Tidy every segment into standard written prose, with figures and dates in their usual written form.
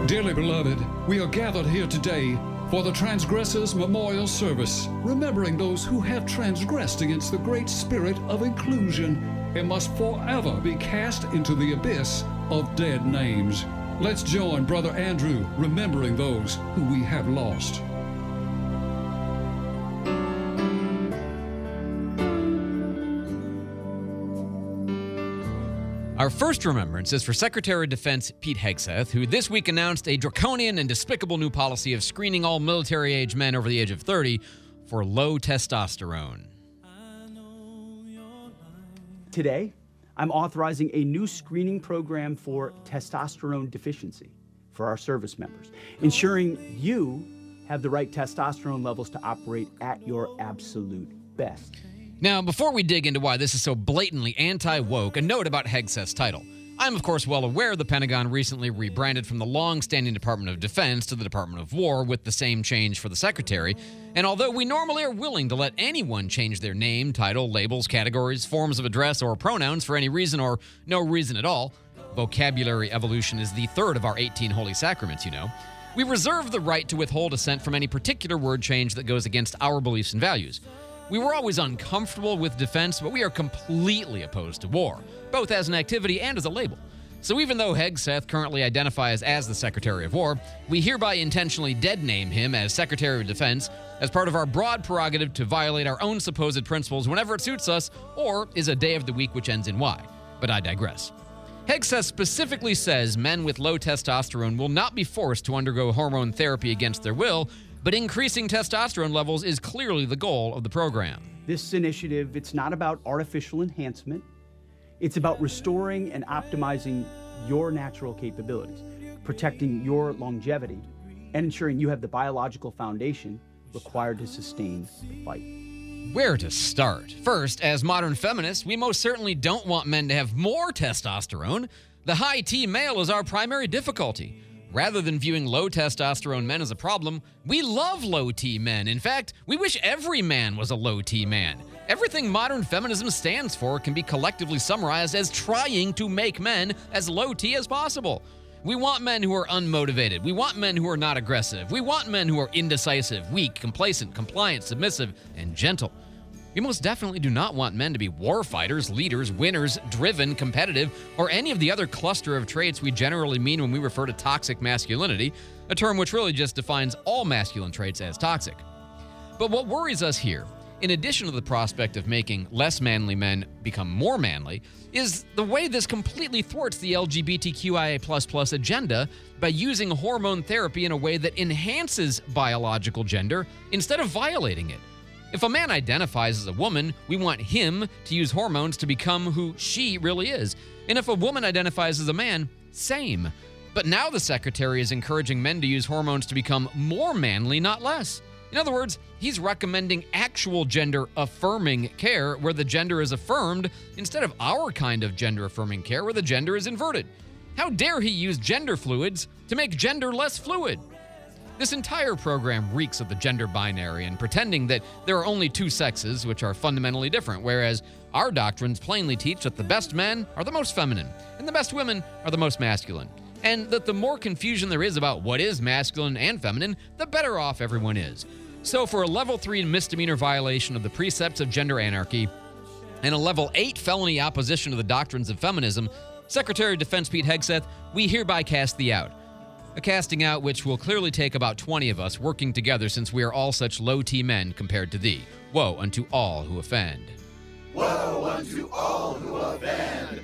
Dearly beloved, we are gathered here today for the Transgressors Memorial Service, remembering those who have transgressed against the great spirit of inclusion and must forever be cast into the abyss of dead names. Let's join Brother Andrew remembering those who we have lost. Our first remembrance is for Secretary of Defense Pete Hegseth, who this week announced a draconian and despicable new policy of screening all military-age men over the age of 30 for low testosterone. Today, I'm authorizing a new screening program for testosterone deficiency for our service members, ensuring you have the right testosterone levels to operate at your absolute best. Now, before we dig into why this is so blatantly anti-woke, a note about Hegseth's title. I'm, of course, well aware the Pentagon recently rebranded from the long-standing Department of Defense to the Department of War with the same change for the Secretary, and although we normally are willing to let anyone change their name, title, labels, categories, forms of address, or pronouns for any reason or no reason at all, vocabulary evolution is the third of our 18 holy sacraments, you know, we reserve the right to withhold assent from any particular word change that goes against our beliefs and values. We were always uncomfortable with defense, but we are completely opposed to war, both as an activity and as a label. So even though Hegseth currently identifies as the Secretary of War, we hereby intentionally dead-name him as Secretary of Defense as part of our broad prerogative to violate our own supposed principles whenever it suits us or is a day of the week which ends in Y. But I digress. Hegseth specifically says men with low testosterone will not be forced to undergo hormone therapy against their will, but increasing testosterone levels is clearly the goal of the program. This initiative, it's not about artificial enhancement. It's about restoring and optimizing your natural capabilities, protecting your longevity, and ensuring you have the biological foundation required to sustain the fight. Where to start? First, as modern feminists, we most certainly don't want men to have more testosterone. The high T male is our primary difficulty. Rather than viewing low testosterone men as a problem, we love low T men. In fact, we wish every man was a low T man. Everything modern feminism stands for can be collectively summarized as trying to make men as low T as possible. We want men who are unmotivated. We want men who are not aggressive. We want men who are indecisive, weak, complacent, compliant, submissive, and gentle. We most definitely do not want men to be war fighters, leaders, winners, driven, competitive, or any of the other cluster of traits we generally mean when we refer to toxic masculinity, a term which really just defines all masculine traits as toxic. But what worries us here, in addition to the prospect of making less manly men become more manly, is the way this completely thwarts the LGBTQIA++ agenda by using hormone therapy in a way that enhances biological gender instead of violating it. If a man identifies as a woman, we want him to use hormones to become who she really is. And if a woman identifies as a man, same. But now the Secretary is encouraging men to use hormones to become more manly, not less. In other words, he's recommending actual gender-affirming care where the gender is affirmed instead of our kind of gender-affirming care where the gender is inverted. How dare he use gender fluids to make gender less fluid? This entire program reeks of the gender binary and pretending that there are only two sexes, which are fundamentally different, whereas our doctrines plainly teach that the best men are the most feminine and the best women are the most masculine, and that the more confusion there is about what is masculine and feminine, the better off everyone is. So for a level 3 misdemeanor violation of the precepts of gender anarchy and a level 8 felony opposition to the doctrines of feminism, Secretary of Defense Pete Hegseth, we hereby cast thee out. A casting out which will clearly take about 20 of us working together since we are all such low T men compared to thee. Woe unto all who offend. Woe unto all who offend.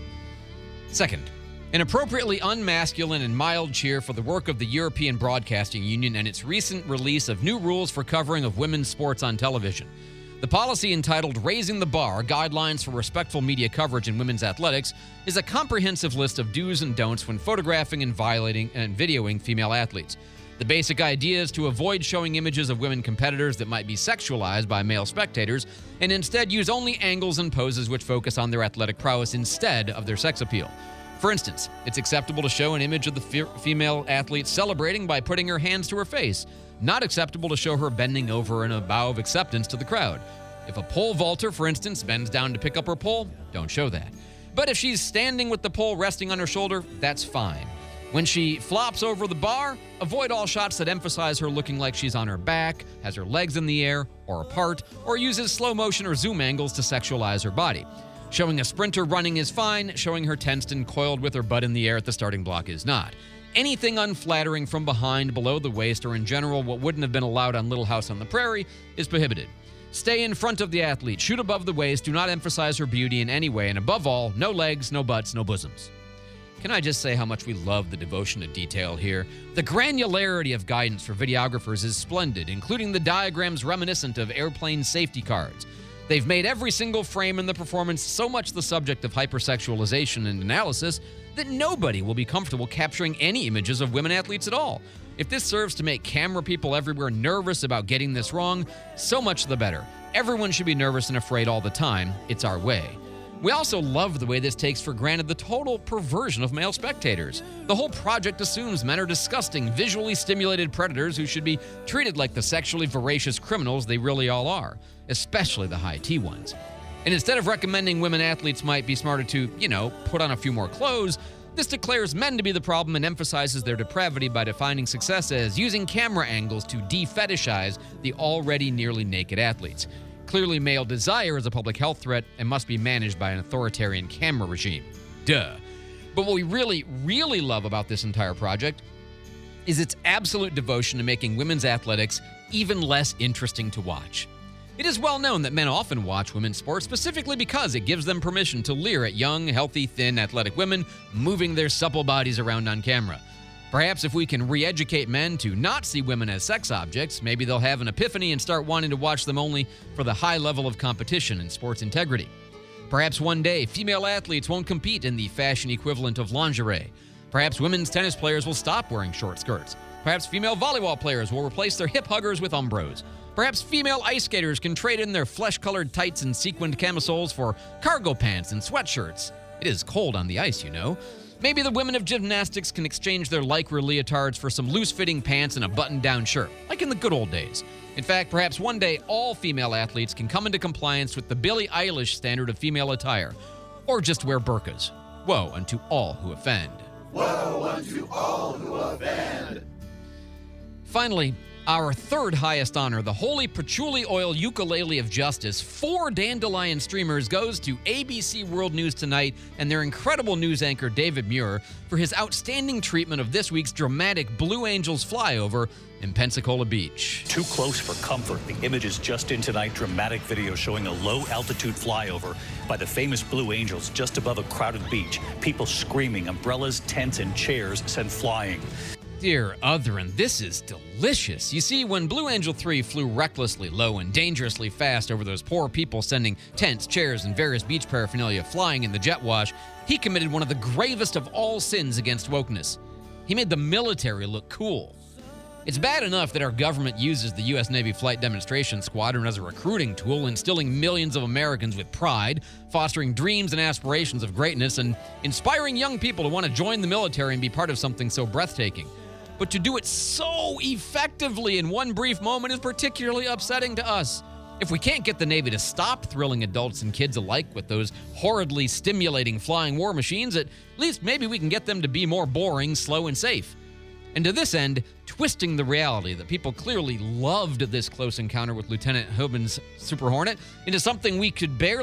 Second, an appropriately unmasculine and mild cheer for the work of the European Broadcasting Union and its recent release of new rules for covering of women's sports on television. The policy entitled Raising the Bar, Guidelines for Respectful Media Coverage in Women's Athletics is a comprehensive list of do's and don'ts when photographing and violating and videoing female athletes. The basic idea is to avoid showing images of women competitors that might be sexualized by male spectators and instead use only angles and poses which focus on their athletic prowess instead of their sex appeal. For instance, it's acceptable to show an image of the female athlete celebrating by putting her hands to her face. Not acceptable to show her bending over in a bow of acceptance to the crowd. If a pole vaulter, for instance, bends down to pick up her pole, don't show that. But if she's standing with the pole resting on her shoulder, that's fine. When she flops over the bar, avoid all shots that emphasize her looking like she's on her back, has her legs in the air or apart, or uses slow motion or zoom angles to sexualize her body. Showing a sprinter running is fine, showing her tensed and coiled with her butt in the air at the starting block is not. Anything unflattering from behind, below the waist, or in general what wouldn't have been allowed on Little House on the Prairie is prohibited. Stay in front of the athlete, shoot above the waist, do not emphasize her beauty in any way, and above all, no legs, no butts, no bosoms. Can I just say how much we love the devotion to detail here? The granularity of guidance for videographers is splendid, including the diagrams reminiscent of airplane safety cards. They've made every single frame in the performance so much the subject of hypersexualization and analysis that nobody will be comfortable capturing any images of women athletes at all. If this serves to make camera people everywhere nervous about getting this wrong, so much the better. Everyone should be nervous and afraid all the time. It's our way. We also love the way this takes for granted the total perversion of male spectators. The whole project assumes men are disgusting, visually stimulated predators who should be treated like the sexually voracious criminals they really all are, especially the high T ones. And instead of recommending women athletes might be smarter to, put on a few more clothes, this declares men to be the problem and emphasizes their depravity by defining success as using camera angles to de-fetishize the already nearly naked athletes. Clearly, male desire is a public health threat and must be managed by an authoritarian camera regime. Duh. But what we really, really love about this entire project is its absolute devotion to making women's athletics even less interesting to watch. It is well known that men often watch women's sports specifically because it gives them permission to leer at young, healthy, thin, athletic women moving their supple bodies around on camera. Perhaps if we can re-educate men to not see women as sex objects, maybe they'll have an epiphany and start wanting to watch them only for the high level of competition and sports integrity. Perhaps one day, female athletes won't compete in the fashion equivalent of lingerie. Perhaps women's tennis players will stop wearing short skirts. Perhaps female volleyball players will replace their hip huggers with Umbros. Perhaps female ice skaters can trade in their flesh-colored tights and sequined camisoles for cargo pants and sweatshirts. It is cold on the ice, Maybe the women of gymnastics can exchange their lycra leotards for some loose-fitting pants and a button-down shirt, like in the good old days. In fact, perhaps one day all female athletes can come into compliance with the Billie Eilish standard of female attire, or just wear burqas. Woe unto all who offend. Woe unto all who offend. Finally, our third highest honor, the Holy Patchouli Oil Ukulele of Justice, 4 dandelion streamers, goes to ABC World News Tonight and their incredible news anchor, David Muir, for his outstanding treatment of this week's dramatic Blue Angels flyover in Pensacola Beach. Too close for comfort. The images just in tonight, dramatic video showing a low-altitude flyover by the famous Blue Angels just above a crowded beach. People screaming, umbrellas, tents, and chairs sent flying. Dear Otherin, this is delicious. You see, when Blue Angel 3 flew recklessly low and dangerously fast over those poor people sending tents, chairs, and various beach paraphernalia flying in the jet wash, he committed one of the gravest of all sins against wokeness. He made the military look cool. It's bad enough that our government uses the U.S. Navy Flight Demonstration Squadron as a recruiting tool, instilling millions of Americans with pride, fostering dreams and aspirations of greatness, and inspiring young people to want to join the military and be part of something so breathtaking. But to do it so effectively in one brief moment is particularly upsetting to us. If we can't get the Navy to stop thrilling adults and kids alike with those horridly stimulating flying war machines, at least maybe we can get them to be more boring, slow, and safe. And to this end, twisting the reality that people clearly loved this close encounter with Lieutenant Hobin's Super Hornet into something we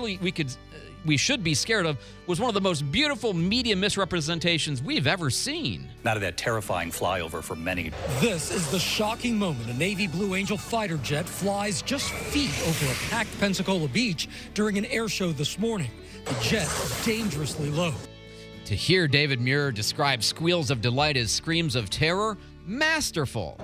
should be scared of was one of the most beautiful media misrepresentations we've ever seen. Not of that terrifying flyover for many. This is the shocking moment a Navy Blue Angel fighter jet flies just feet over a packed Pensacola Beach during an air show this morning. The jet dangerously low. To hear David Muir describe squeals of delight as screams of terror, masterful.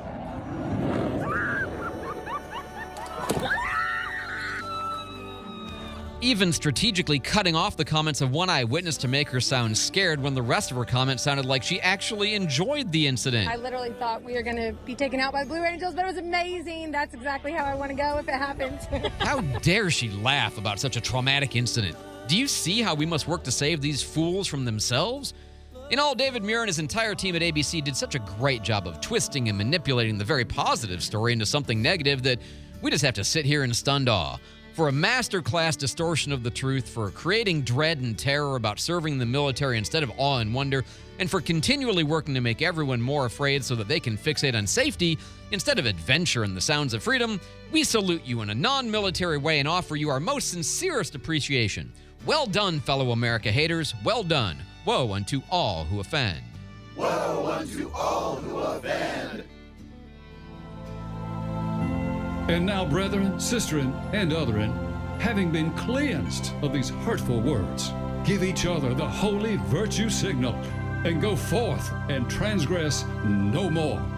Even strategically cutting off the comments of one eyewitness to make her sound scared when the rest of her comments sounded like she actually enjoyed the incident. I literally thought we were going to be taken out by Blue Angels, but it was amazing. That's exactly how I want to go if it happens. How dare she laugh about such a traumatic incident? Do you see how we must work to save these fools from themselves? In all, David Muir and his entire team at ABC did such a great job of twisting and manipulating the very positive story into something negative that we just have to sit here in stunned awe. for a masterclass distortion of the truth, for creating dread and terror about serving the military instead of awe and wonder, and for continually working to make everyone more afraid so that they can fixate on safety instead of adventure and the sounds of freedom, we salute you in a non-military way and offer you our most sincerest appreciation. Well done, fellow America haters. Well done. Woe unto all who offend. Woe unto all who offend. And now, brethren, sisterin, and otherin, having been cleansed of these hurtful words, give each other the holy virtue signal, and go forth and transgress no more.